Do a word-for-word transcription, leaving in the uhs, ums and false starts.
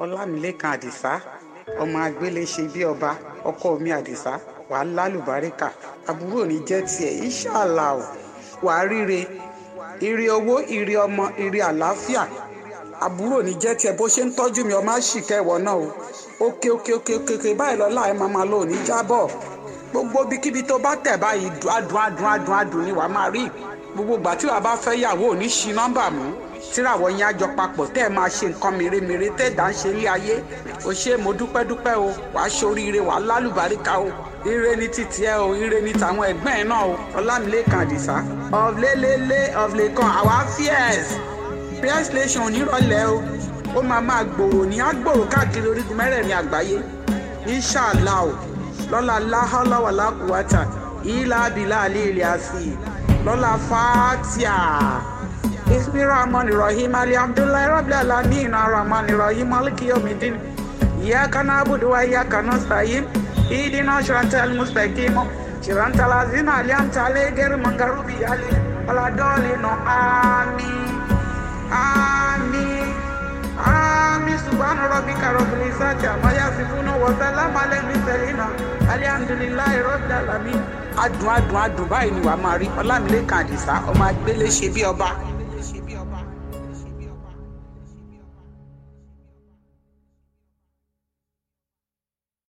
ọlámilẹ́kan àdìsá ọmọ agbélé ṣe bí ọba ọkọ mi àdìsá wàá lálùbáríkà àbúrò ní jẹ́ tiẹ̀ ìṣàlà ò wàá ríre ire owó ire ọmọ ire àlàáfíà àbúrò ní jẹ́ tiẹ̀ bó ṣe ń tọ́jú mi ọmọ àṣìkẹ́ ìwọ náà o òkè òkè òkè òkè báyìí lọ́la ẹ̀ máa máa lò ní jábọ̀ gbogbo bíkíbi tó bá tẹ̀ báyìí adùn adùn adùn adùn ni wàá máa rí gbogbo ìgbà tí wàá bá fẹ́ yàwó ò ní ṣí nọ́mbà mú tíràwọ̀ yín àjọ papọ̀ tẹ́ ẹ máa ṣe nǹkan mèremère tẹ́ ẹ̀ dá ń ṣe ilé ayé o ṣé mo dúpẹ́ dúpẹ́ o wàá ṣoríire wàá lálùbáríkà o ire ní títí ẹ o ire ní tàwọn ẹ̀gbọ́n ẹ̀ náà o ọlámilẹ́kan àdìsá ọ̀lẹ́lẹ́lẹ́ ọ̀lẹ́kan àwa fíẹ́s fíẹ́s station onírọ̀lẹ́ o ó máa máa gbòòrò ní àgbòòrò káàkiri orígun mẹ́rẹ̀ẹ̀rin àgbáyé inṣàlá o lọ́la láhọ́láwàlá kùwátà ìlà abilà àlẹ́ ilẹ̀ àfi lọ́la fàtíà Bismillahirrahmanirrahim alhamdulillahi rabbil alamin arrahmanirrahim maliki yawmiddin iyyaka na'budu wa iyyaka nasta'in ihdina siratal mustaqim siratal ladzina an'amta alaihim ghayril maghdubi alaihim waladdallin amin amin amin subhana rabbika rabbil izzati amma yasifun wa salamun alal mursalin alhamdulillahi rabbil alamin adùn adùn adùn báyìí ni wàá máa rí ọlámilẹ́kan àdìsá ọmọ agbélé ṣe bí ọba.